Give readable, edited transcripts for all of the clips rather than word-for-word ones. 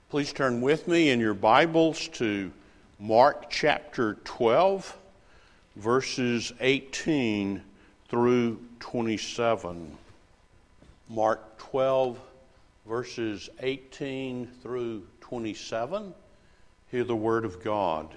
Please turn with me in your Bibles to Mark chapter 12, verses 18 through 27. Mark 12, verses 18 through 27. Hear the word of God.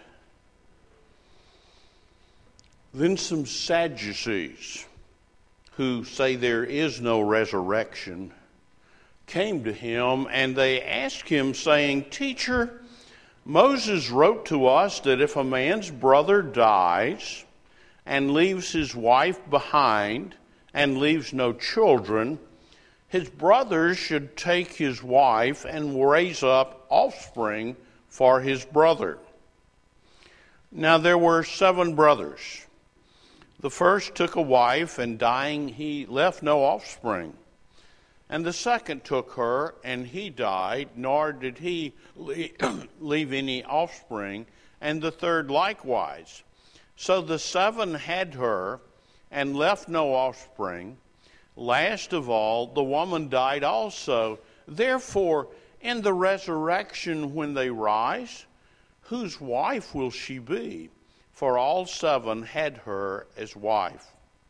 Then some Sadducees, who say there is no resurrection, came to him, and they asked him, saying, "Teacher, Moses wrote to us that if a man's brother dies and leaves his wife behind and leaves no children, his brothers should take his wife and raise up offspring for his brother. Now there were 7 brothers. The first took a wife, and dying he left no offspring. And the second took her, and he died, nor did he leave any offspring, and the third likewise. So the 7 had her, and left no offspring. Last of all, the woman died also. Therefore, in the resurrection when they rise, whose wife will she be? For all 7 had her as wife."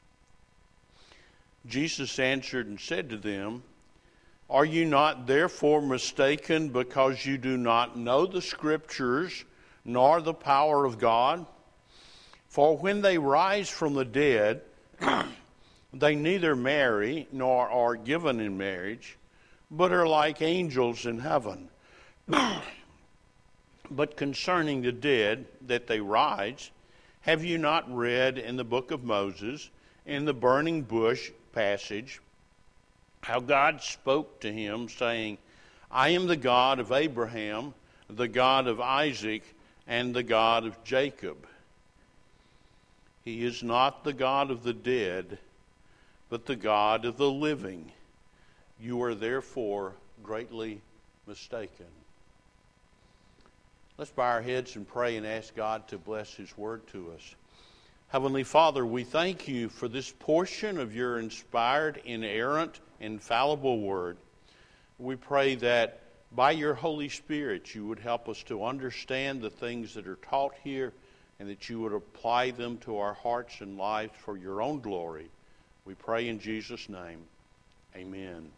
Jesus answered and said to them, "Are you not therefore mistaken because you do not know the Scriptures nor the power of God? For when they rise from the dead, they neither marry nor are given in marriage, but are like angels in heaven. But concerning the dead, that they rise, have you not read in the book of Moses, in the burning bush passage, how God spoke to him, saying, 'I am the God of Abraham, the God of Isaac, and the God of Jacob'? He is not the God of the dead, but the God of the living. You are therefore greatly mistaken." Let's bow our heads and pray and ask God to bless His word to us. Heavenly Father, we thank you for this portion of your inspired, inerrant, infallible word. We pray that by your Holy Spirit you would help us to understand the things that are taught here, and that you would apply them to our hearts and lives for your own glory. We pray in Jesus' name. Amen.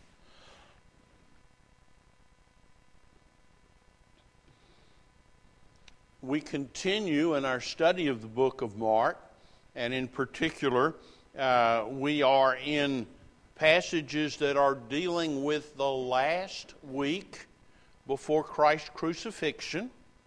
We continue in our study of the book of Mark, and in particular, we are in passages that are dealing with the last week before Christ's crucifixion.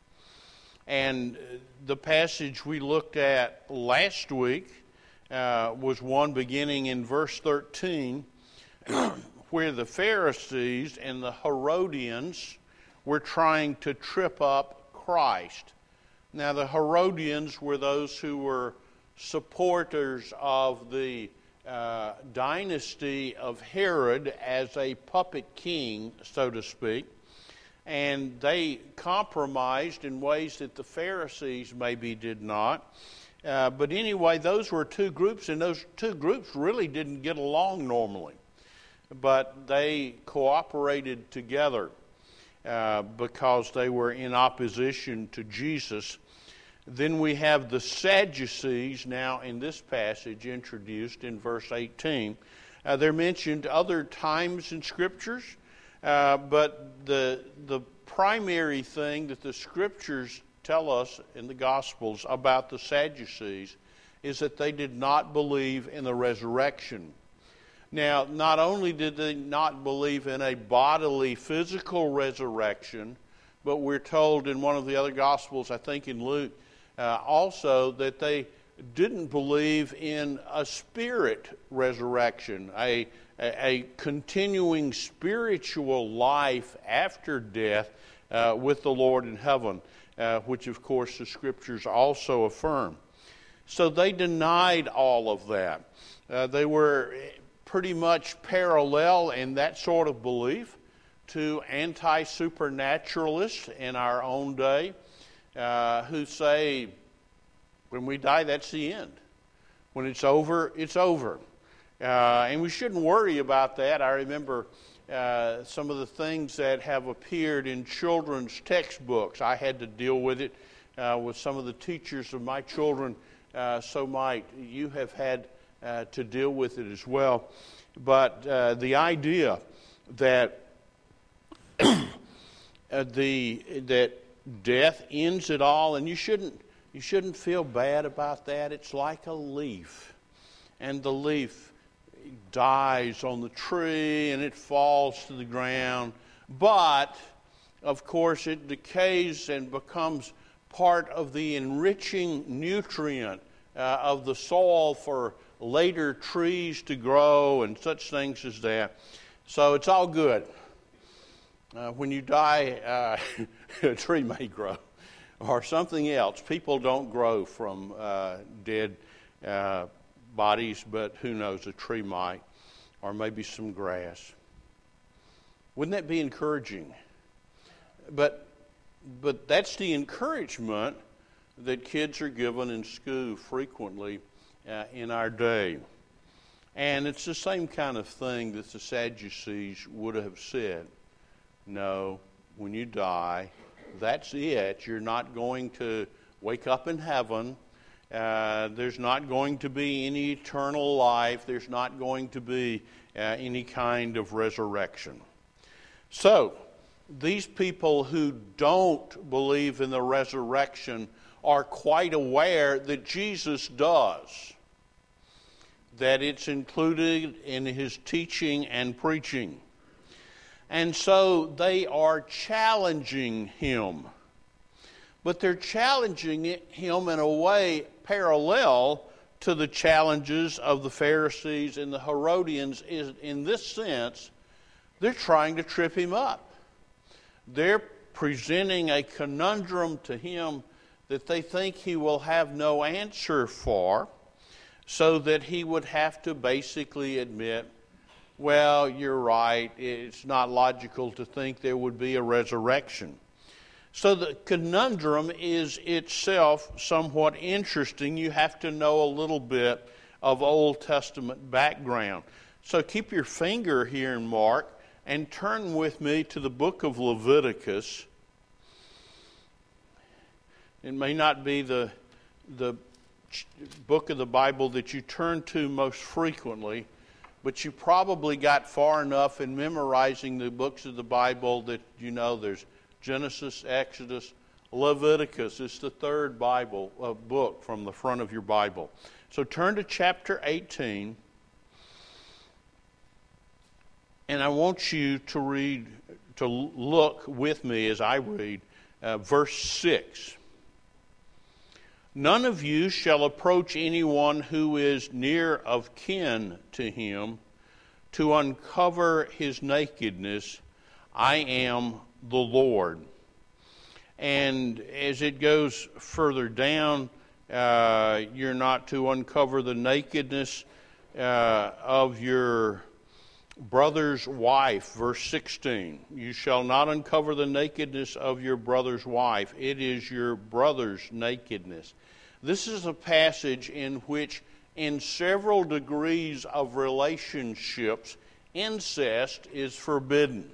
And the passage we looked at last week was one beginning in verse 13, where the Pharisees and the Herodians were trying to trip up Christ. Now, the Herodians were those who were supporters of the dynasty of Herod as a puppet king, so to speak. And they compromised in ways that the Pharisees maybe did not. But anyway, those were 2 groups, and those 2 groups really didn't get along normally. But they cooperated together because they were in opposition to Jesus. Then we have the Sadducees now in this passage introduced in verse 18. They're mentioned other times in Scriptures, but the primary thing that the Scriptures tell us in the Gospels about the Sadducees is that they did not believe in the resurrection. Now, not only did they not believe in a bodily, physical resurrection, but we're told in one of the other Gospels, I think in Luke, also that they didn't believe in a spirit resurrection, a continuing spiritual life after death with the Lord in heaven, which of course the Scriptures also affirm. So they denied all of that. They were pretty much parallel in that sort of belief to anti-supernaturalists in our own day, who say, when we die, that's the end. When it's over, it's over. And we shouldn't worry about that. I remember some of the things that have appeared in children's textbooks. I had to deal with it with some of the teachers of my children, so might you have had to deal with it as well. But the idea that that death ends it all, and you shouldn't feel bad about that. It's like a leaf, and the leaf dies on the tree and it falls to the ground, but of course it decays and becomes part of the enriching nutrient of the soil for later trees to grow and such things as that. So it's all good. When you die, a tree may grow or something else. People don't grow from dead bodies, but who knows, a tree might, or maybe some grass. Wouldn't that be encouraging? But that's the encouragement that kids are given in school frequently in our day. And it's the same kind of thing that the Sadducees would have said. No, when you die, that's it. You're not going to wake up in heaven. There's not going to be any eternal life. There's not going to be any kind of resurrection. So, these people who don't believe in the resurrection are quite aware that Jesus does, that it's included in his teaching and preaching. And so they are challenging him. But they're challenging him in a way parallel to the challenges of the Pharisees and the Herodians. In this sense, they're trying to trip him up. They're presenting a conundrum to him that they think he will have no answer for, so that he would have to basically admit, well, you're right, it's not logical to think there would be a resurrection. So the conundrum is itself somewhat interesting. You have to know a little bit of Old Testament background. So keep your finger here in Mark and turn with me to the book of Leviticus. It may not be the book of the Bible that you turn to most frequently, but you probably got far enough in memorizing the books of the Bible that you know there's Genesis, Exodus, Leviticus. It's the third book from the front of your Bible. So turn to chapter 18, and I want you to look with me as I read verse 6. None of you shall approach anyone who is near of kin to him to uncover his nakedness. I am the Lord. And as it goes further down, you're not to uncover the nakedness of your brother's wife. Verse 16, you shall not uncover the nakedness of your brother's wife. It is your brother's nakedness. This is a passage in which, in several degrees of relationships, incest is forbidden.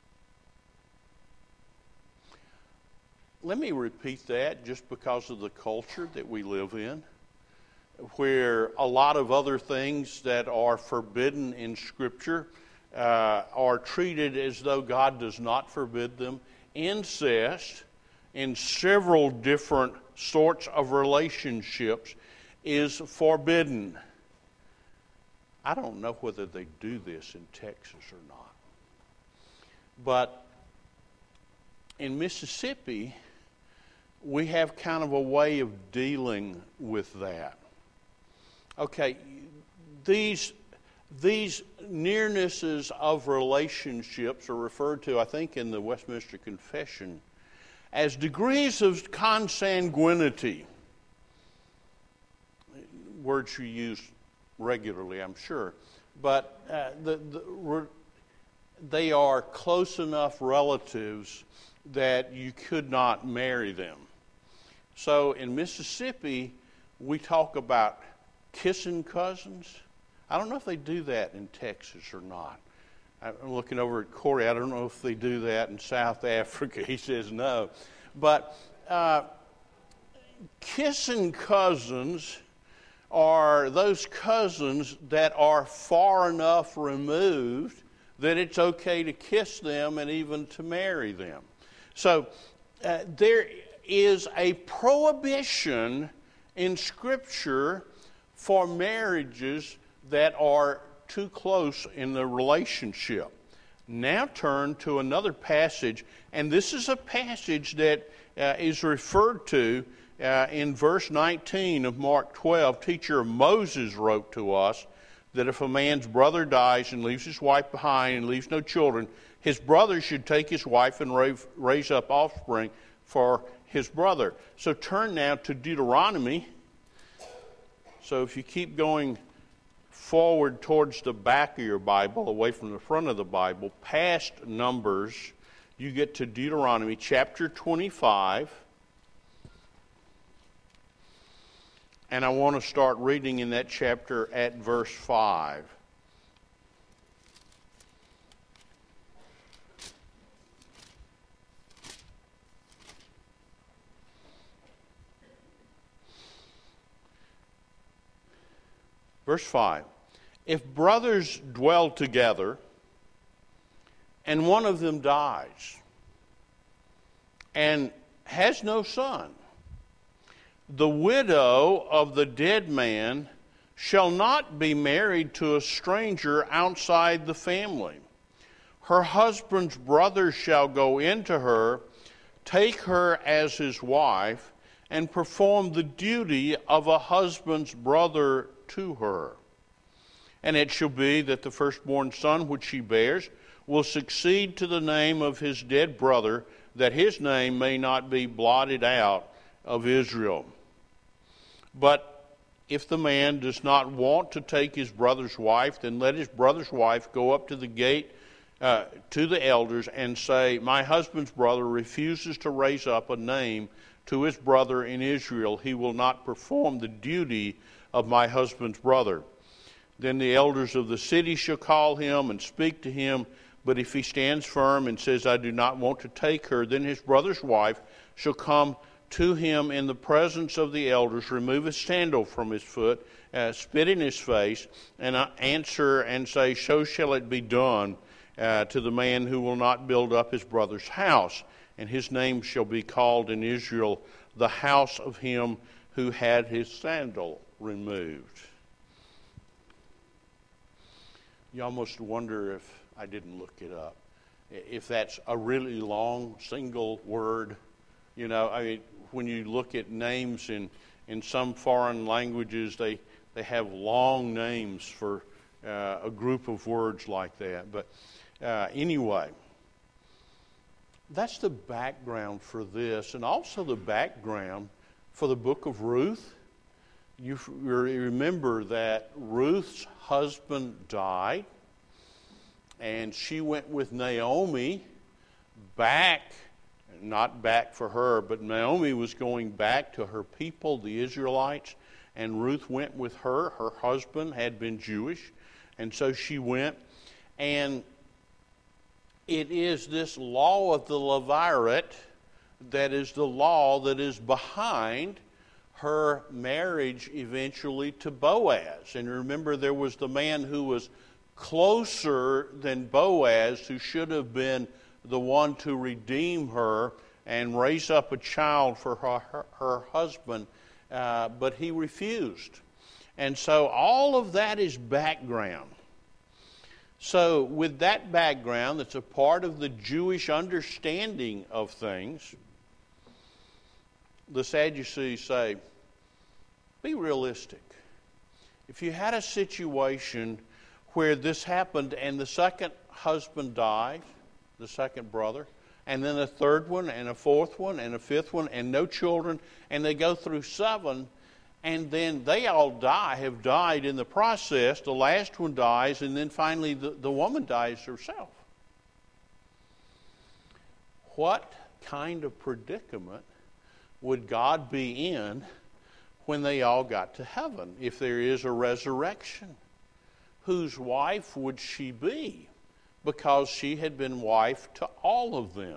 Let me repeat that just because of the culture that we live in, where a lot of other things that are forbidden in Scripture are treated as though God does not forbid them. Incest in several different sorts of relationships is forbidden. I don't know whether they do this in Texas or not. But in Mississippi, we have kind of a way of dealing with that. Okay, these nearnesses of relationships are referred to, I think, in the Westminster Confession as degrees of consanguinity. Words you use regularly, I'm sure. But they are close enough relatives that you could not marry them. So in Mississippi, we talk about kissing cousins. I don't know if they do that in Texas or not. I'm looking over at Corey. I don't know if they do that in South Africa. He says no. But kissing cousins are those cousins that are far enough removed that it's okay to kiss them and even to marry them. So there is a prohibition in Scripture for marriages that are too close in the relationship. Now turn to another passage, and this is a passage that is referred to in verse 19 of Mark 12. Teacher Moses wrote to us that if a man's brother dies and leaves his wife behind and leaves no children, his brother should take his wife and raise up offspring for his brother. So turn now to Deuteronomy. So if you keep going forward towards the back of your Bible, away from the front of the Bible, past Numbers, you get to Deuteronomy chapter 25. And I want to start reading in that chapter at verse 5. Verse 5. If brothers dwell together, and one of them dies, and has no son, the widow of the dead man shall not be married to a stranger outside the family. Her husband's brother shall go into her, take her as his wife, and perform the duty of a husband's brother to her. And it shall be that the firstborn son which she bears will succeed to the name of his dead brother, that his name may not be blotted out of Israel. But if the man does not want to take his brother's wife, then let his brother's wife go up to the gate to the elders and say, my husband's brother refuses to raise up a name to his brother in Israel. He will not perform the duty of my husband's brother. Then the elders of the city shall call him and speak to him. But if he stands firm and says, I do not want to take her, then his brother's wife shall come to him in the presence of the elders, remove his sandal from his foot, spit in his face, and answer and say, so shall it be done to the man who will not build up his brother's house. And his name shall be called in Israel the house of him who had his sandal removed. You almost wonder, if I didn't look it up, if that's a really long single word. You know, I mean, when you look at names in some foreign languages, they have long names for a group of words like that. But anyway, that's the background for this, and also the background for the book of Ruth. You remember that Ruth's husband died, and she went with Naomi back, not back for her, but Naomi was going back to her people, the Israelites, and Ruth went with her. Her husband had been Jewish, and so she went. And it is this law of the Levirate that is the law that is behind her marriage eventually to Boaz. And remember, there was the man who was closer than Boaz, who should have been the one to redeem her and raise up a child for her husband, but he refused. And so all of that is background. So with that background, that's a part of the Jewish understanding of things, the Sadducees say, be realistic. If you had a situation where this happened and the second husband died, the second brother, and then a third one and a fourth one and a fifth one and no children, and they go through 7, and then they all have died in the process. The last one dies, and then finally the woman dies herself. What kind of predicament would God be in when they all got to heaven, if there is a resurrection? Whose wife would she be because she had been wife to all of them.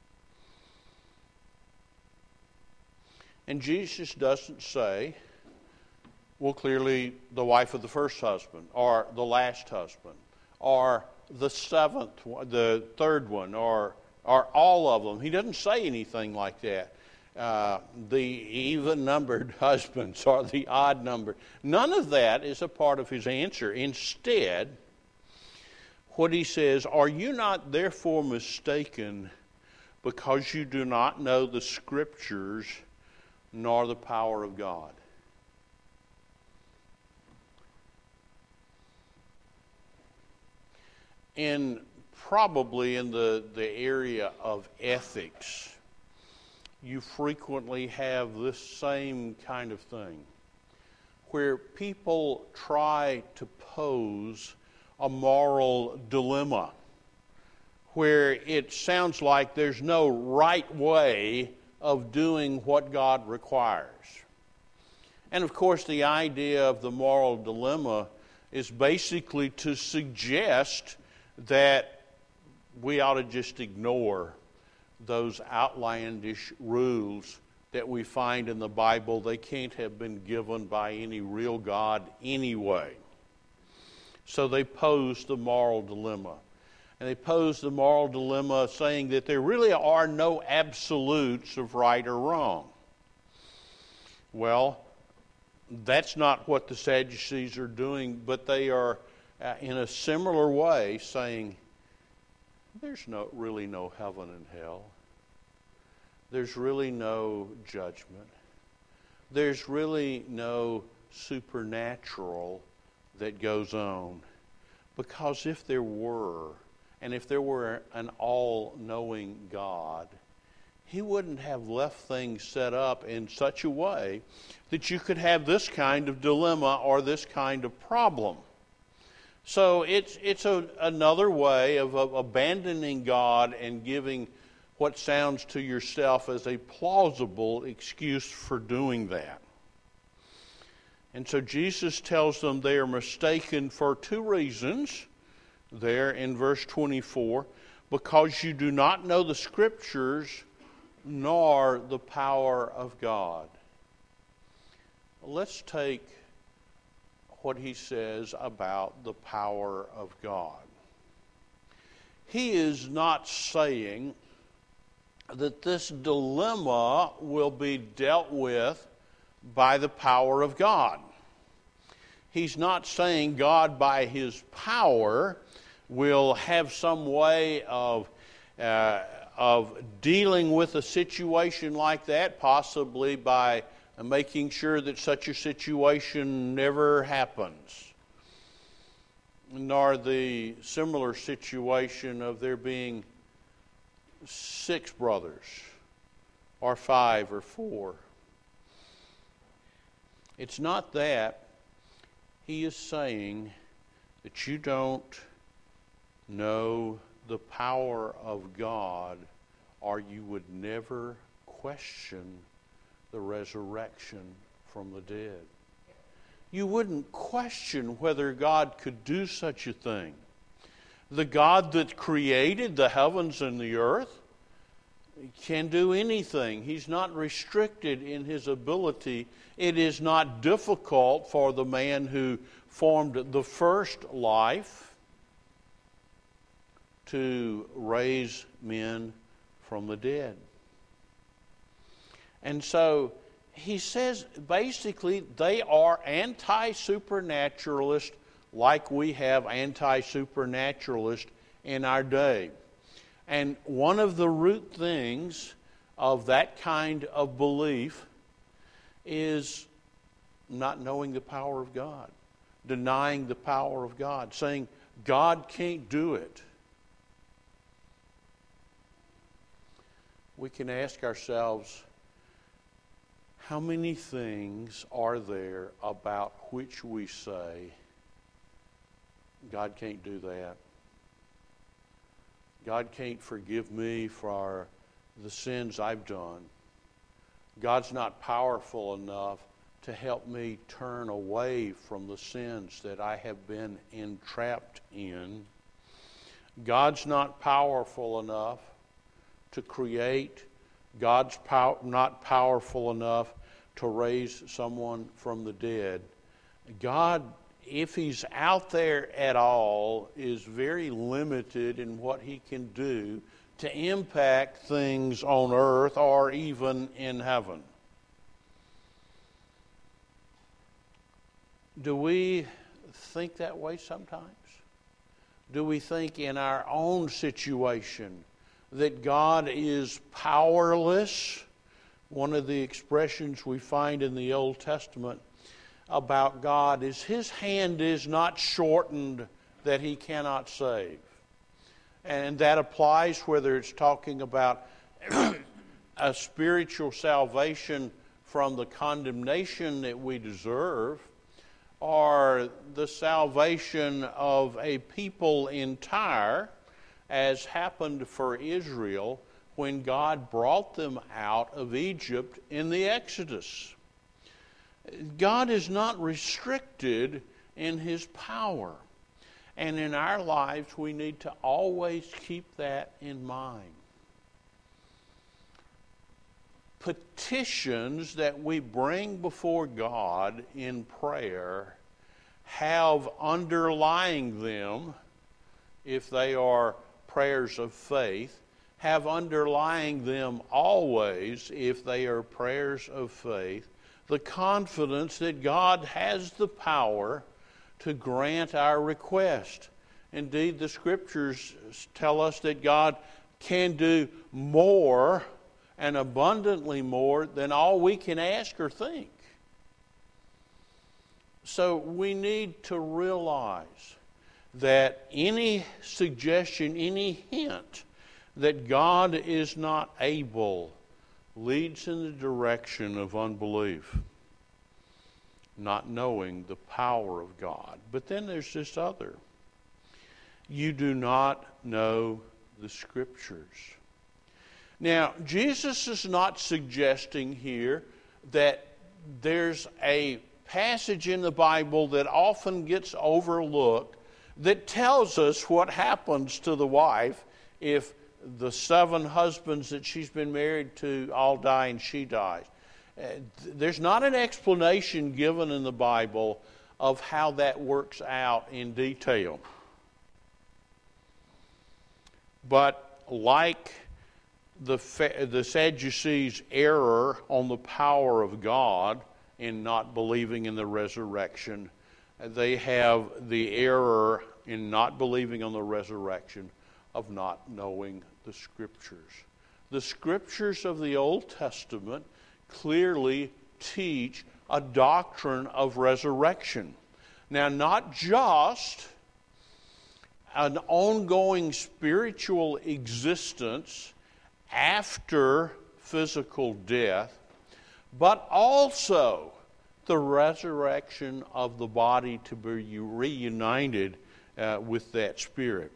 And Jesus doesn't say, well, clearly the wife of the first husband, or the last husband, or the seventh one, the third one, or all of them. He doesn't say anything like that. The even-numbered husbands or the odd-numbered. None of that is a part of his answer. Instead, what he says, are you not therefore mistaken because you do not know the Scriptures nor the power of God? Probably in the area of ethics, you frequently have this same kind of thing, where people try to pose a moral dilemma, where it sounds like there's no right way of doing what God requires. And of course, the idea of the moral dilemma is basically to suggest that we ought to just ignore those outlandish rules that we find in the Bible. They can't have been given by any real God anyway. So they pose the moral dilemma. And they pose the moral dilemma saying that there really are no absolutes of right or wrong. Well, that's not what the Sadducees are doing, but they are in a similar way saying, there's really no heaven and hell. There's really no judgment. There's really no supernatural that goes on. Because if there were, and if there were an all-knowing God, He wouldn't have left things set up in such a way that you could have this kind of dilemma or this kind of problem. So it's another way of abandoning God and giving what sounds to yourself as a plausible excuse for doing that. And so Jesus tells them they are mistaken for two reasons there in verse 24. Because you do not know the Scriptures nor the power of God. Let's take what he says about the power of God. He is not saying that this dilemma will be dealt with by the power of God. He's not saying God by His power will have some way of dealing with a situation like that, possibly by making sure that such a situation never happens. Nor the similar situation of there being 6 brothers, or 5 or 4. It's not that. He is saying that you don't know the power of God, or you would never question the resurrection from the dead. You wouldn't question whether God could do such a thing. The God that created the heavens and the earth can do anything. He's not restricted in His ability. It is not difficult for the man who formed the first life to raise men from the dead. And so he says basically they are anti-supernaturalist like we have anti-supernaturalist in our day. And one of the root things of that kind of belief is not knowing the power of God, denying the power of God, saying God can't do it. We can ask ourselves, how many things are there about which we say, God can't do that? God can't forgive me for the sins I've done. God's not powerful enough to help me turn away from the sins that I have been entrapped in. God's not powerful enough to create. God's not powerful enough to raise someone from the dead. God, if He's out there at all, is very limited in what He can do to impact things on earth or even in heaven. Do we think that way sometimes? Do we think in our own situation that God is powerless? One of the expressions we find in the Old Testament about God is His hand is not shortened that He cannot save. And that applies whether it's talking about a spiritual salvation from the condemnation that we deserve, or the salvation of a people entire, as happened for Israel when God brought them out of Egypt in the Exodus. God is not restricted in His power. And in our lives, we need to always keep that in mind. Petitions that we bring before God in prayer have underlying them, if they are prayers of faith, have underlying them always, if they are prayers of faith, the confidence that God has the power to grant our request. Indeed, the Scriptures tell us that God can do more and abundantly more than all we can ask or think. So we need to realize that any suggestion, any hint that God is not able leads in the direction of unbelief, not knowing the power of God. But then there's this other. You do not know the Scriptures. Now, Jesus is not suggesting here that there's a passage in the Bible that often gets overlooked that tells us what happens to the wife if the 7 husbands that she's been married to all die and she dies. There's not an explanation given in the Bible of how that works out in detail. But like the Sadducees' error on the power of God in not believing in the resurrection, they have the error in not believing on the resurrection of not knowing the Scriptures. The Scriptures of the Old Testament clearly teach a doctrine of resurrection. Now, not just an ongoing spiritual existence after physical death, but also the resurrection of the body to be reunited with that spirit.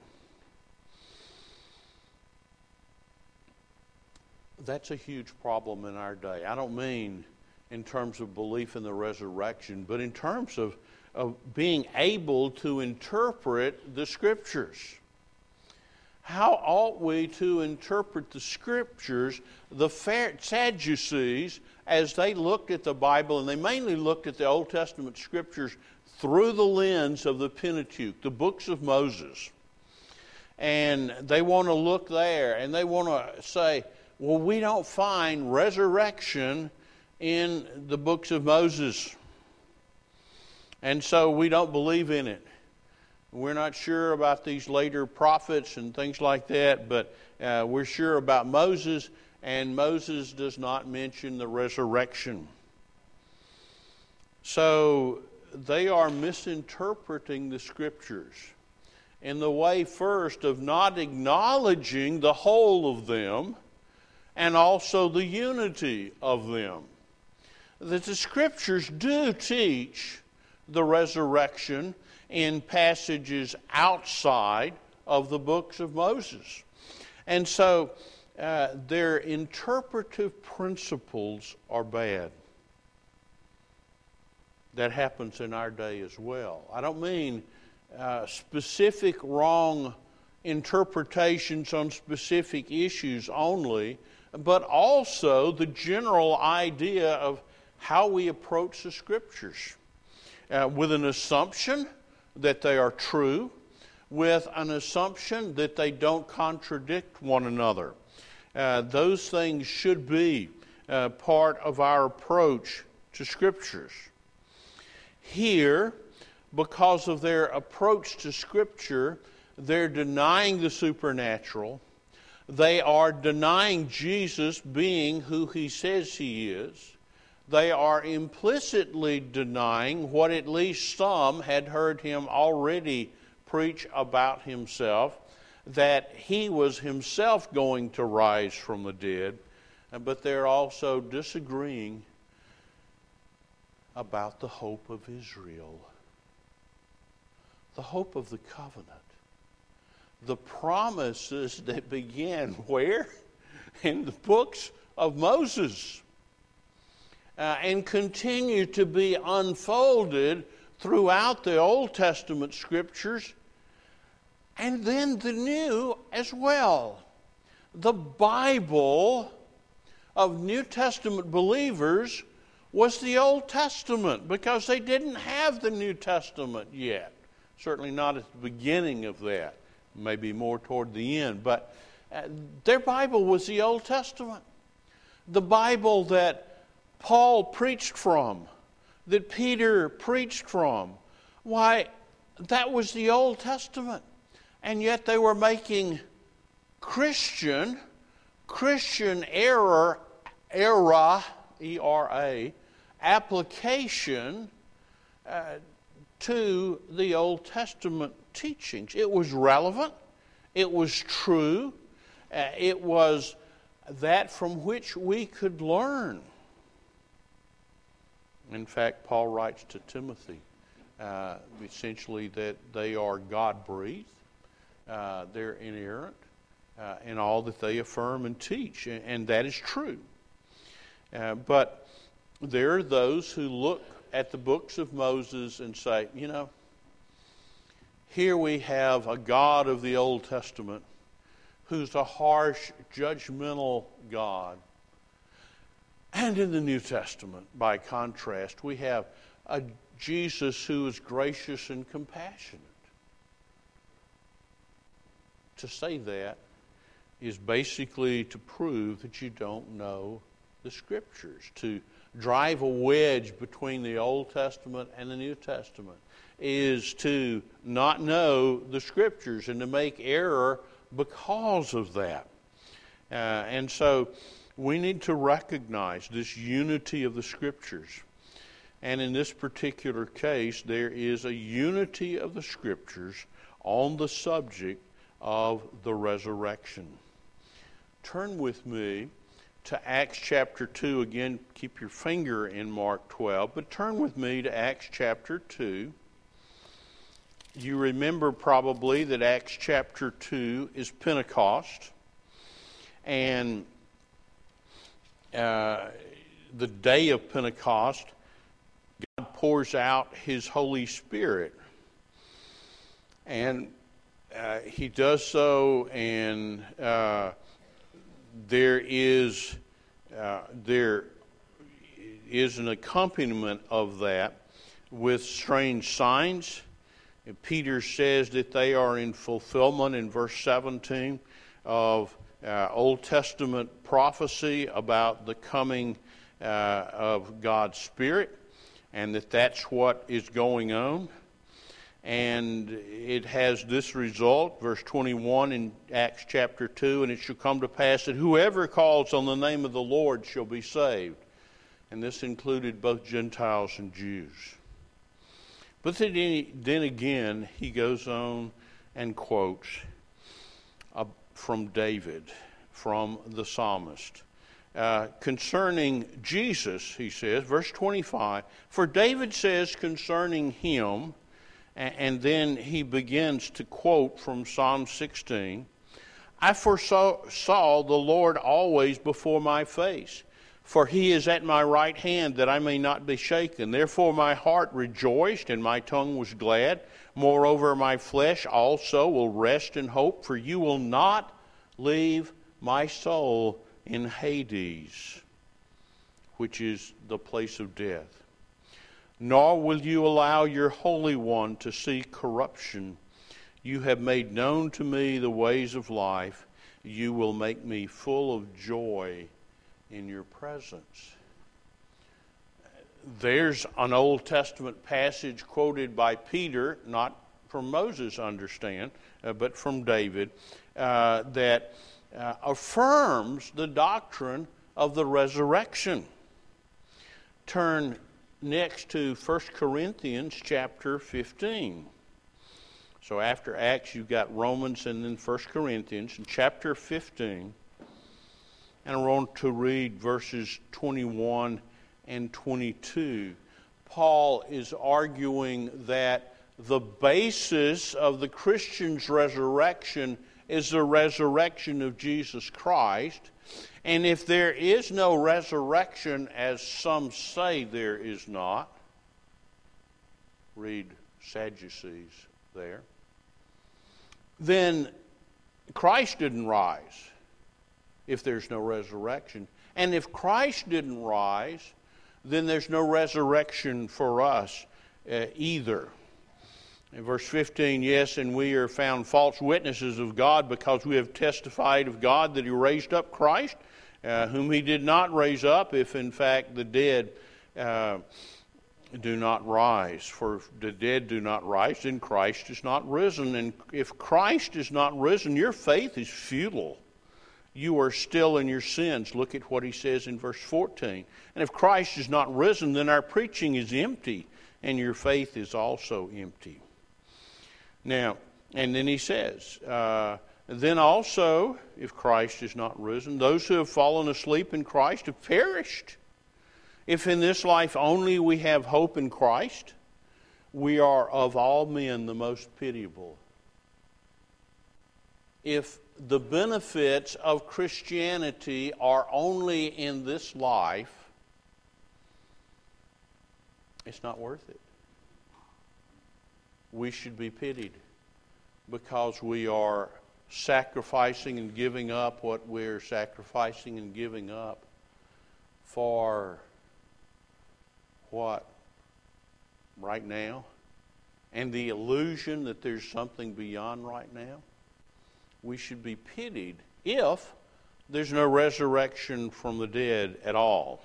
That's a huge problem in our day. I don't mean in terms of belief in the resurrection, but in terms of being able to interpret the Scriptures. How ought we to interpret the Scriptures? The Sadducees, as they looked at the Bible, and they mainly looked at the Old Testament Scriptures through the lens of the Pentateuch, the books of Moses. And they want to look there, and they want to say, well, we don't find resurrection in the books of Moses, and so we don't believe in it. We're not sure about these later prophets and things like that, but we're sure about Moses, and Moses does not mention the resurrection. So they are misinterpreting the Scriptures in the way, first, of not acknowledging the whole of them and also the unity of them. That the Scriptures do teach the resurrection in passages outside of the books of Moses. And so their interpretive principles are bad. That happens in our day as well. I don't mean specific wrong interpretations on specific issues only, but also the general idea of how we approach the Scriptures, with an assumption that they are true, with an assumption that they don't contradict one another. Those things should be part of our approach to Scriptures. Here, because of their approach to Scripture, they're denying the supernatural. They are denying Jesus being who he says he is. They are implicitly denying what at least some had heard him already preach about himself, that he was himself going to rise from the dead. But they're also disagreeing about the hope of Israel, the hope of the covenant, the promises that began where? In the books of Moses, and continue to be unfolded throughout the Old Testament Scriptures, and then the New as well. The Bible of New Testament believers was the Old Testament, because they didn't have the New Testament yet. Certainly not at the beginning of that, maybe more toward the end. But their Bible was the Old Testament. The Bible that Paul preached from, that Peter preached from. Why, that was the Old Testament. And yet they were making Christian era, E-R-A, application to the Old Testament teachings. It was relevant. It was true. It was that from which we could learn. In fact, Paul writes to Timothy essentially that they are God-breathed, they're inerrant in all that they affirm and teach, and that is true. But there are those who look at the books of Moses and say, here we have a God of the Old Testament who's a harsh, judgmental God. And in the New Testament, by contrast, we have a Jesus who is gracious and compassionate. To say that is basically to prove that you don't know the Scriptures, to drive a wedge between the Old Testament and the New Testament, is to not know the Scriptures and to make error because of that. And so we need to recognize this unity of the Scriptures. And in this particular case, there is a unity of the Scriptures on the subject of the resurrection. Turn with me to Acts chapter 2. Again, keep your finger in Mark 12, but turn with me to Acts chapter 2. You remember probably that Acts chapter 2 is Pentecost. And the day of Pentecost, God pours out His Holy Spirit. And He does so, and there is an accompaniment of that with strange signs. And Peter says that they are in fulfillment in verse 17 of Old Testament prophecy about the coming of God's Spirit, and that's what is going on. And it has this result, verse 21 in Acts chapter 2, and it shall come to pass that whoever calls on the name of the Lord shall be saved. And this included both Gentiles and Jews. But then again, he goes on and quotes from David, from the psalmist. Concerning Jesus, he says, verse 25, for David says concerning him, and then he begins to quote from Psalm 16, I foresaw the Lord always before my face, For he is at my right hand, that I may not be shaken. Therefore my heart rejoiced, and my tongue was glad. Moreover, my flesh also will rest in hope, for you will not leave my soul in Hades, which is the place of death. Nor will you allow your Holy One to see corruption. You have made known to me the ways of life. You will make me full of joy in your presence. There's an Old Testament passage quoted by Peter, not from Moses, understand, but from David, that affirms the doctrine of the resurrection. Turn next to 1 Corinthians chapter 15. So after Acts, you've got Romans and then 1 Corinthians. In chapter 15, and I want to read verses 21 and 22. Paul is arguing that the basis of the Christian's resurrection is the resurrection of Jesus Christ. And if there is no resurrection, as some say there is not, read Sadducees there, then Christ didn't rise if there's no resurrection. And if Christ didn't rise, then there's no resurrection for us either. In verse 15, yes, and we are found false witnesses of God, because we have testified of God that he raised up Christ, whom he did not raise up, if in fact the dead do not rise. For if the dead do not rise, then Christ is not risen. And if Christ is not risen, your faith is futile. You are still in your sins. Look at what he says in verse 14. And if Christ is not risen, then our preaching is empty, and your faith is also empty. Now, and then he says, then also, if Christ is not risen, those who have fallen asleep in Christ have perished. If in this life only we have hope in Christ, we are of all men the most pitiable. If the benefits of Christianity are only in this life, it's not worth it. We should be pitied because we are sacrificing and giving up what we're sacrificing and giving up for what? Right now? And the illusion that there's something beyond right now? We should be pitied if there's no resurrection from the dead at all.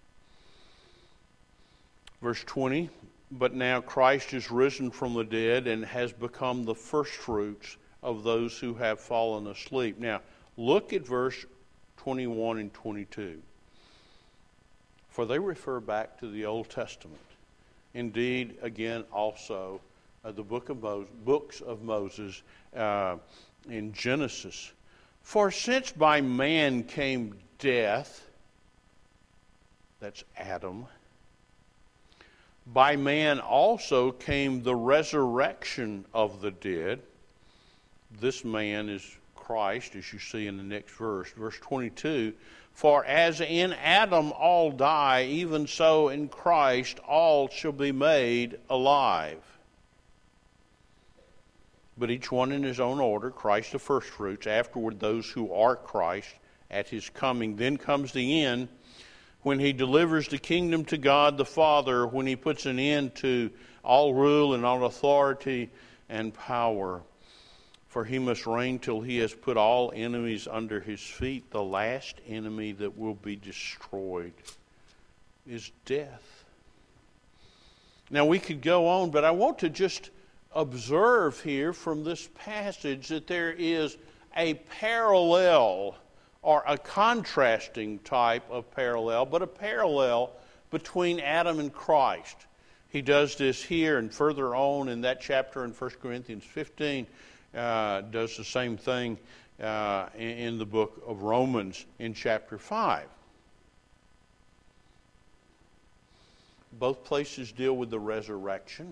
Verse 20, but now Christ is risen from the dead and has become the firstfruits of those who have fallen asleep. Now, look at verse 21 and 22. For they refer back to the Old Testament. Indeed, again, also the books of Moses in Genesis. For since by man came death, that's Adam, by man also came the resurrection of the dead. This man is Christ, as you see in the next verse. Verse 22, for as in Adam all die, even so in Christ all shall be made alive. But each one in his own order, Christ the firstfruits, afterward those who are Christ at his coming. Then comes the end, when he delivers the kingdom to God the Father, when he puts an end to all rule and all authority and power. For he must reign till he has put all enemies under his feet. The last enemy that will be destroyed is death. Now we could go on, but I want to just observe here from this passage that there is a parallel or a contrasting type of parallel, but a parallel between Adam and Christ. He does this here and further on in that chapter in 1 Corinthians 15, does the same thing in the book of Romans in chapter 5. Both places deal with the resurrection.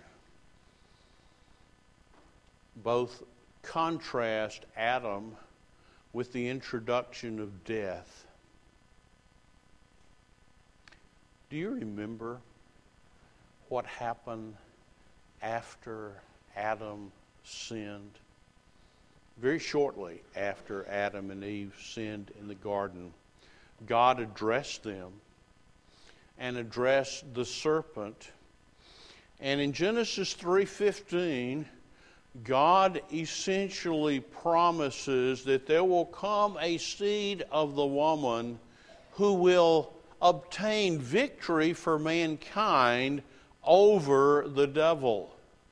Both contrast Adam with the introduction of death. Do you remember what happened after Adam sinned? Very shortly after Adam and Eve sinned in the garden, God addressed them and addressed the serpent. And in Genesis 3:15, God essentially promises that there will come a seed of the woman who will obtain victory for mankind over the devil.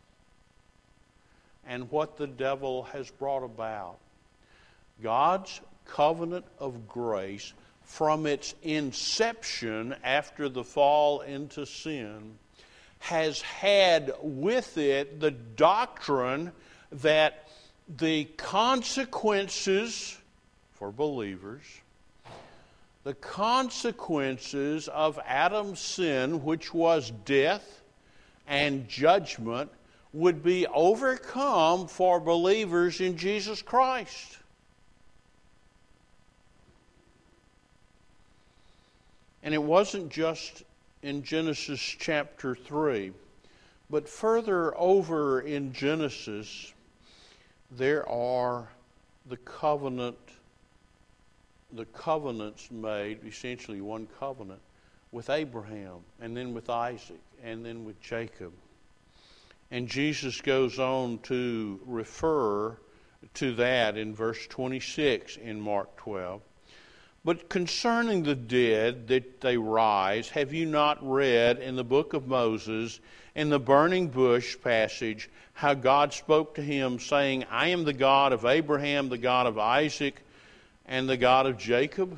And what the devil has brought about. God's covenant of grace, from its inception after the fall into sin, has had with it the doctrine that the consequences for believers, the consequences of Adam's sin, which was death and judgment, would be overcome for believers in Jesus Christ. And it wasn't just in Genesis chapter 3, but further over in Genesis, there are the covenants made, essentially one covenant, with Abraham, and then with Isaac, and then with Jacob. And Jesus goes on to refer to that in verse 26 in Mark 12. But concerning the dead, that they rise, have you not read in the book of Moses, in the burning bush passage, how God spoke to him, saying, I am the God of Abraham, the God of Isaac, and the God of Jacob?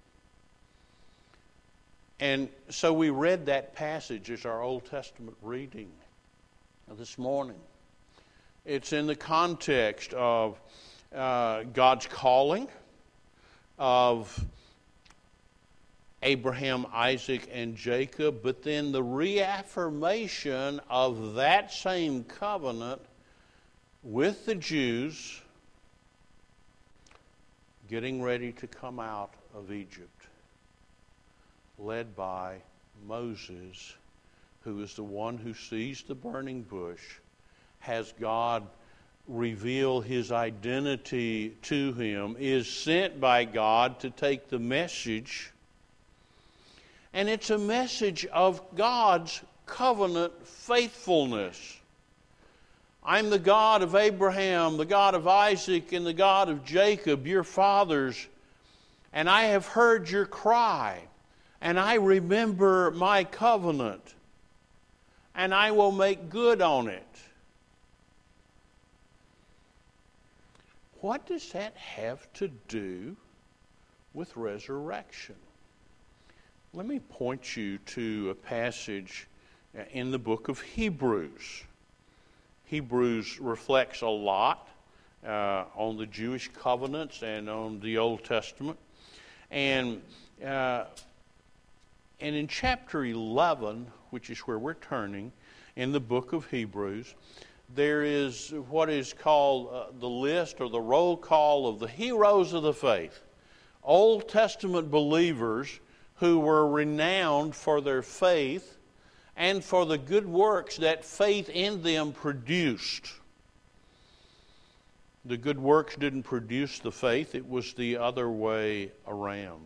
And so we read that passage as our Old Testament reading this morning. It's in the context of God's calling of Abraham, Isaac, and Jacob, but then the reaffirmation of that same covenant with the Jews getting ready to come out of Egypt, led by Moses, who is the one who sees the burning bush, has God reveal his identity to him, is sent by God to take the message. And it's a message of God's covenant faithfulness. I'm the God of Abraham, the God of Isaac, and the God of Jacob, your fathers, and I have heard your cry, and I remember my covenant, and I will make good on it. What does that have to do with resurrection? Let me point you to a passage in the book of Hebrews. Hebrews reflects a lot on the Jewish covenants and on the Old Testament. And in chapter 11, which is where we're turning, in the book of Hebrews, there is what is called the list or the roll call of the heroes of the faith. Old Testament believers who were renowned for their faith and for the good works that faith in them produced. The good works didn't produce the faith, it was the other way around.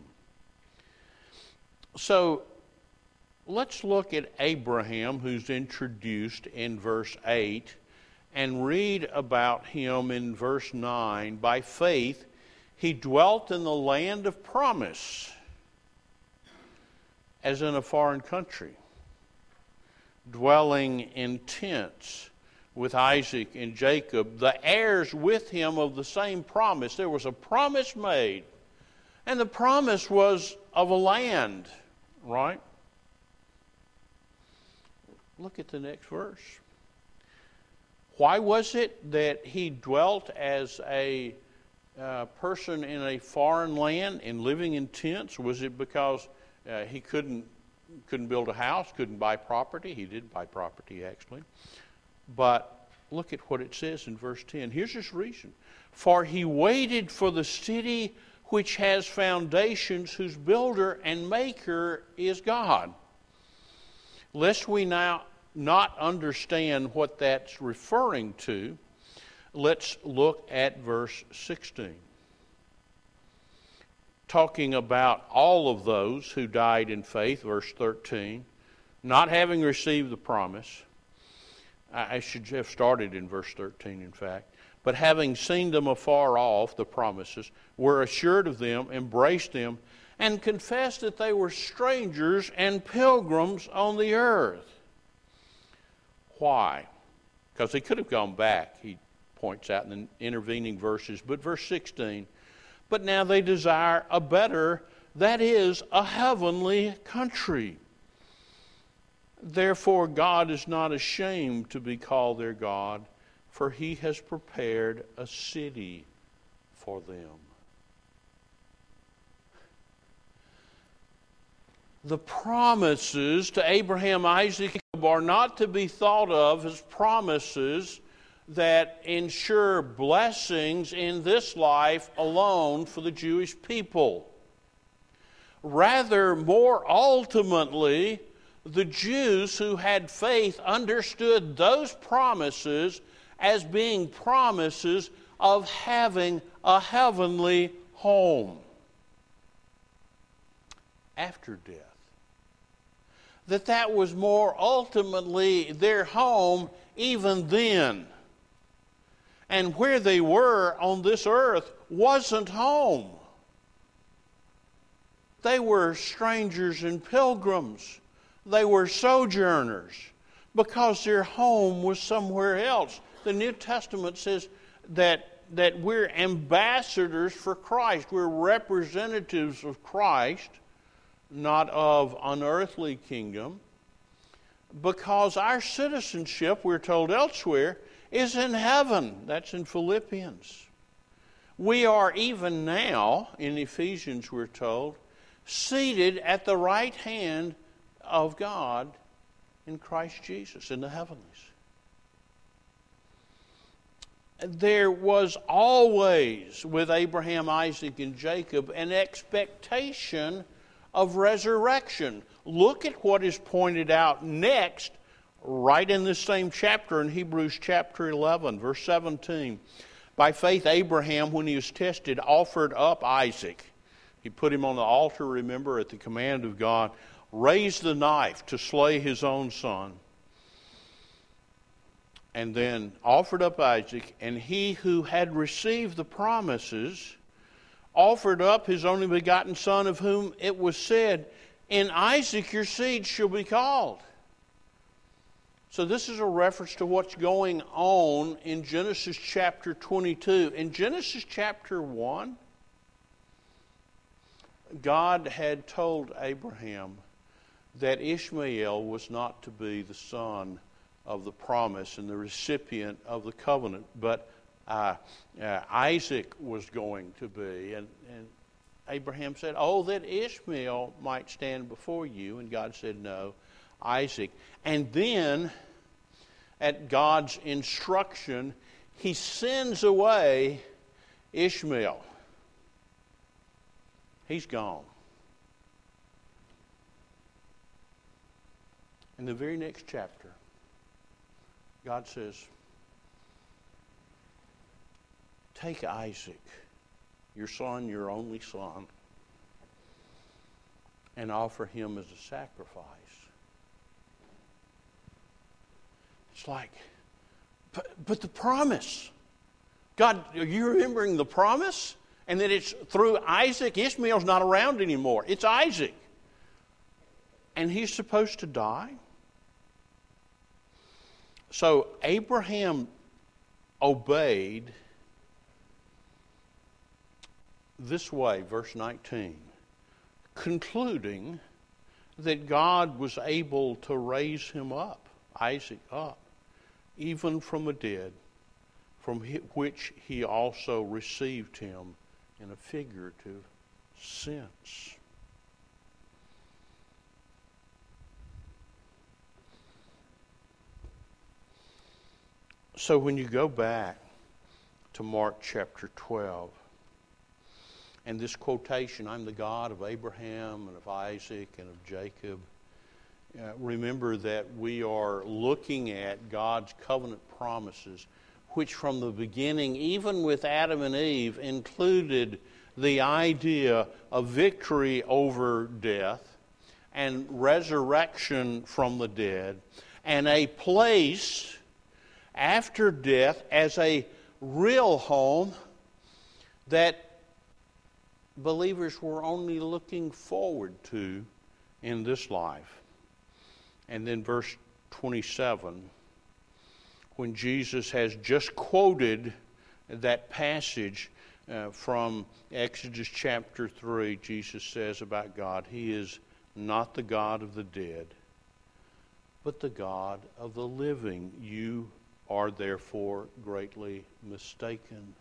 So let's look at Abraham, who's introduced in verse 8, and read about him in verse 9. By faith, he dwelt in the land of promise, as in a foreign country, dwelling in tents with Isaac and Jacob, the heirs with him of the same promise. There was a promise made, and the promise was of a land, right? Look at the next verse. Why was it that he dwelt as a person in a foreign land and living in tents? Was it because he couldn't build a house, couldn't buy property? He did buy property, actually. But look at what it says in verse 10. Here's his reason. For he waited for the city which has foundations, whose builder and maker is God. Lest we now not understand what that's referring to, let's look at verse 16. Talking about all of those who died in faith, verse 13, not having received the promise. I should have started in verse 13, in fact. But having seen them afar off, the promises, were assured of them, embraced them, and confessed that they were strangers and pilgrims on the earth. Why? Because they could have gone back, he points out in the intervening verses. But verse 16, but now they desire a better, that is, a heavenly country. Therefore God is not ashamed to be called their God, for he has prepared a city for them. The promises to Abraham, Isaac, and Jacob are not to be thought of as promises that ensure blessings in this life alone for the Jewish people. Rather, more ultimately, the Jews who had faith understood those promises as being promises of having a heavenly home after death. That was more ultimately their home even then. And where they were on this earth wasn't home. They were strangers and pilgrims. They were sojourners because their home was somewhere else. The New Testament says that we're ambassadors for Christ. We're representatives of Christ, not of an earthly kingdom, because our citizenship, we're told elsewhere, is in heaven. That's in Philippians. We are even now, in Ephesians we're told, seated at the right hand of God in Christ Jesus in the heavenlies. There was always with Abraham, Isaac, and Jacob an expectation of resurrection. Look at what is pointed out next, right in this same chapter in Hebrews chapter 11, verse 17. By faith, Abraham, when he was tested, offered up Isaac. He put him on the altar, remember, at the command of God, raised the knife to slay his own son, and then offered up Isaac, and he who had received the promises offered up his only begotten son, of whom it was said, in Isaac your seed shall be called. So this is a reference to what's going on in Genesis chapter 22. In Genesis chapter 1, God had told Abraham that Ishmael was not to be the son of the promise and the recipient of the covenant, but Isaac was going to be. And Abraham said, oh, that Ishmael might stand before you. And God said, no, Isaac. And then, at God's instruction, he sends away Ishmael. He's gone. In the very next chapter, God says, take Isaac, your son, your only son, and offer him as a sacrifice. It's like, but the promise. God, are you remembering the promise? And that it's through Isaac. Ishmael's not around anymore. It's Isaac. And he's supposed to die. So Abraham obeyed this way, verse 19, concluding that God was able to raise him up, Isaac up, even from the dead, from which he also received him in a figurative sense. So when you go back to Mark chapter 12, and this quotation, I'm the God of Abraham and of Isaac and of Jacob, remember that we are looking at God's covenant promises, which from the beginning, even with Adam and Eve, included the idea of victory over death and resurrection from the dead, and a place after death as a real home that believers were only looking forward to in this life. And then verse 27, when Jesus has just quoted that passage from Exodus chapter 3, Jesus says about God, He is not the God of the dead, but the God of the living. You are therefore greatly mistaken.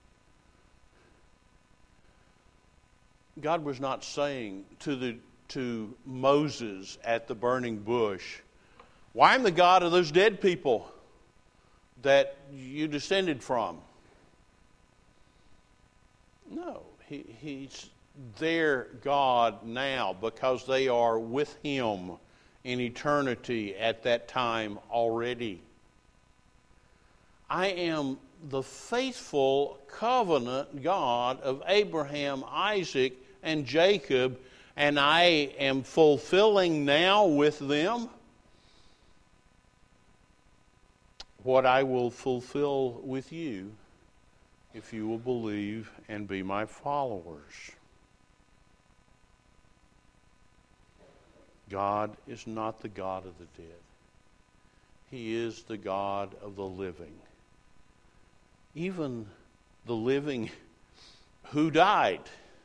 God was not saying to Moses at the burning bush, well, I'm the God of those dead people that you descended from. No, He's their God now because they are with Him in eternity at that time already. I am the faithful covenant God of Abraham, Isaac, and Jacob, and I am fulfilling now with them what I will fulfill with you if you will believe and be my followers. God is not the God of the dead. He is the God of the living. Even the living who died.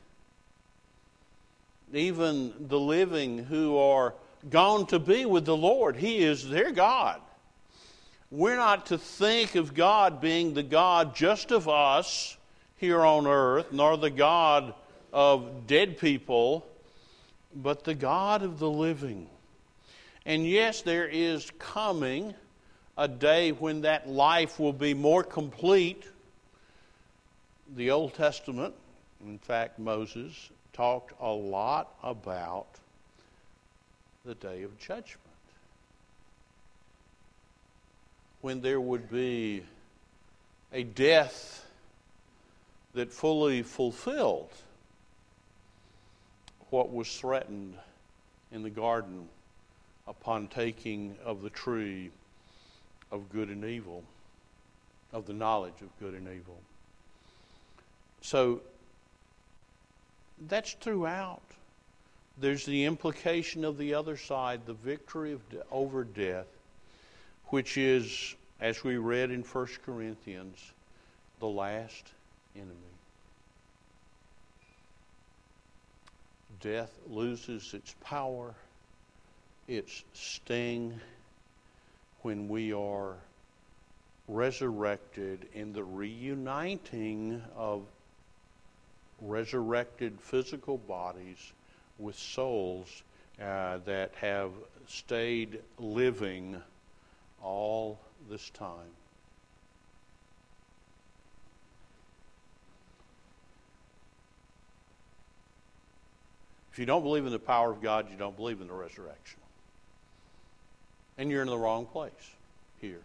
Even the living who are gone to be with the Lord. He is their God. We're not to think of God being the God just of us here on earth, nor the God of dead people, but the God of the living. And yes, there is coming a day when that life will be more complete. The Old Testament, in fact, Moses talked a lot about the day of judgment, when there would be a death that fully fulfilled what was threatened in the garden upon taking of the tree of good and evil, of the knowledge of good and evil. So that's throughout. There's the implication of the other side, the victory over death, which is, as we read in 1 Corinthians, the last enemy. Death loses its power, its sting, when we are resurrected in the reuniting of resurrected physical bodies with souls that have stayed living all this time. If you don't believe in the power of God, you don't believe in the resurrection. And you're in the wrong place here.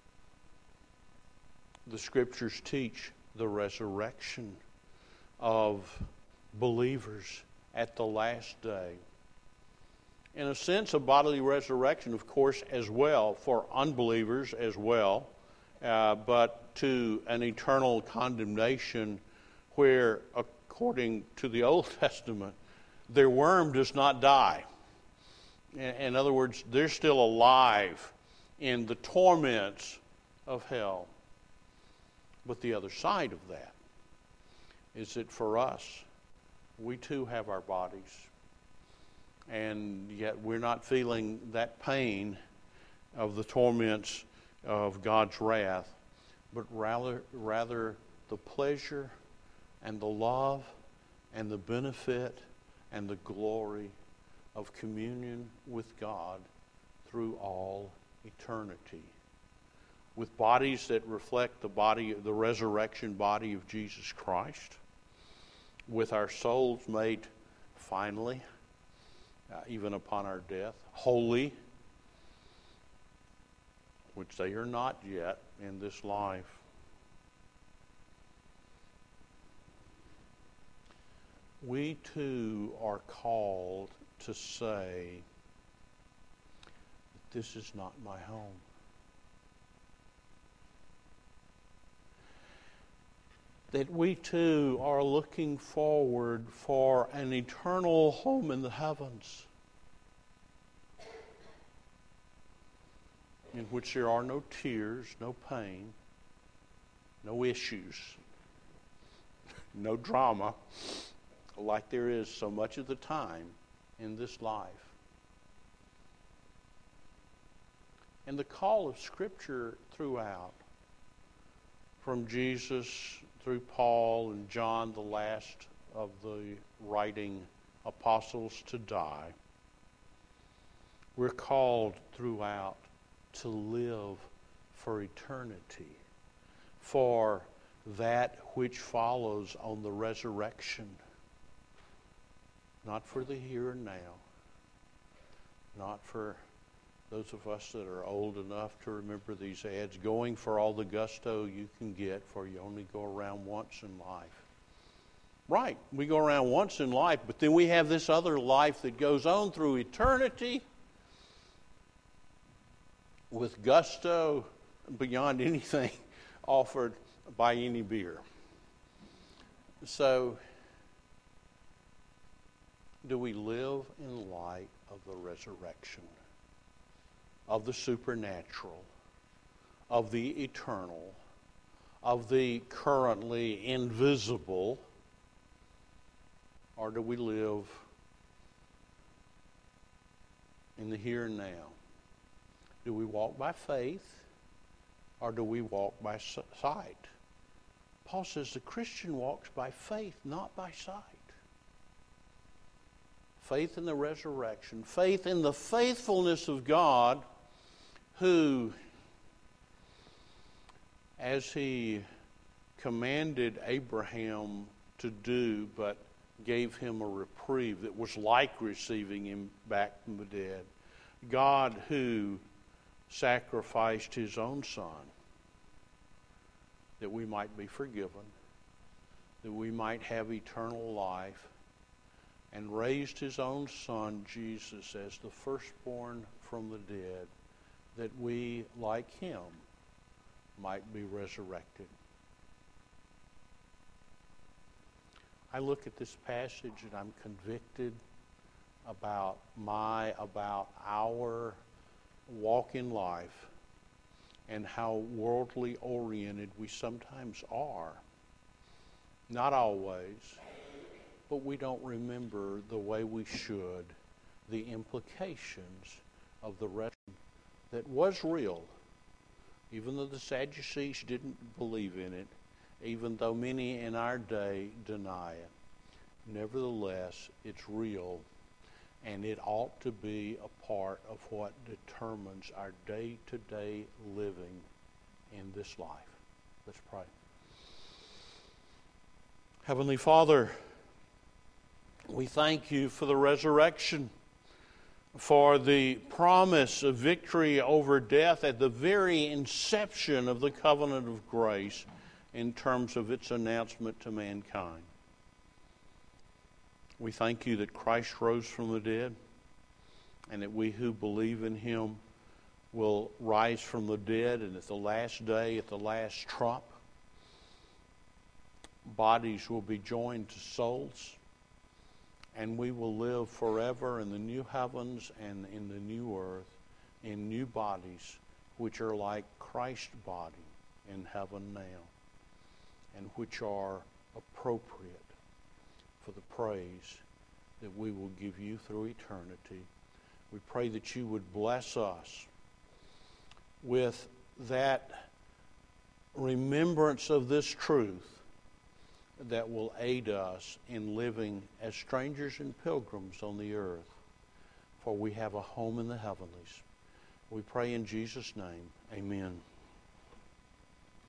The Scriptures teach the resurrection of believers at the last day. In a sense, a bodily resurrection, of course, as well, for unbelievers as well, but to an eternal condemnation where, according to the Old Testament, their worm does not die. In other words, they're still alive in the torments of hell. But the other side of that is that for us, we too have our bodies. And yet we're not feeling that pain of the torments of God's wrath, but rather the pleasure and the love and the benefit and the glory of communion with God through all eternity. With bodies that reflect the resurrection body of Jesus Christ, with our souls made finally even upon our death. Holy, which they are not yet in this life. We too are called to say, this is not my home. That we too are looking forward for an eternal home in the heavens, in which there are no tears, no pain, no issues, no drama, like there is so much of the time in this life. And the call of Scripture throughout, from Jesus through Paul and John, the last of the writing apostles to die, we're called throughout to live for eternity, for that which follows on the resurrection. Not for the here and now. Not for those of us that are old enough to remember these ads. Going for all the gusto you can get, for you only go around once in life. Right, we go around once in life, but then we have this other life that goes on through eternity with gusto beyond anything offered by any beer. So, do we live in light of the resurrection, of the supernatural, of the eternal, of the currently invisible, or do we live in the here and now? Do we walk by faith, or do we walk by sight? Paul says the Christian walks by faith, not by sight. Faith in the resurrection, faith in the faithfulness of God, who, as he commanded Abraham to do, but gave him a reprieve that was like receiving him back from the dead. God who sacrificed his own Son that we might be forgiven, that we might have eternal life, and raised his own Son, Jesus, as the firstborn from the dead, that we, like him, might be resurrected. I look at this passage and I'm convicted about our walk in life and how worldly oriented we sometimes are. Not always, but we don't remember the way we should the implications of the resurrection that was real, even though the Sadducees didn't believe in it, even though many in our day deny it. Nevertheless, it's real, and it ought to be a part of what determines our day-to-day living in this life. Let's pray. Heavenly Father, we thank you for the resurrection, for the promise of victory over death at the very inception of the covenant of grace in terms of its announcement to mankind. We thank you that Christ rose from the dead and that we who believe in him will rise from the dead, and at the last day, at the last trump, bodies will be joined to souls, and we will live forever in the new heavens and in the new earth, in new bodies which are like Christ's body in heaven now, and which are appropriate for the praise that we will give you through eternity. We pray that you would bless us with that remembrance of this truth that will aid us in living as strangers and pilgrims on the earth, for we have a home in the heavenlies. We pray in Jesus' name. Amen.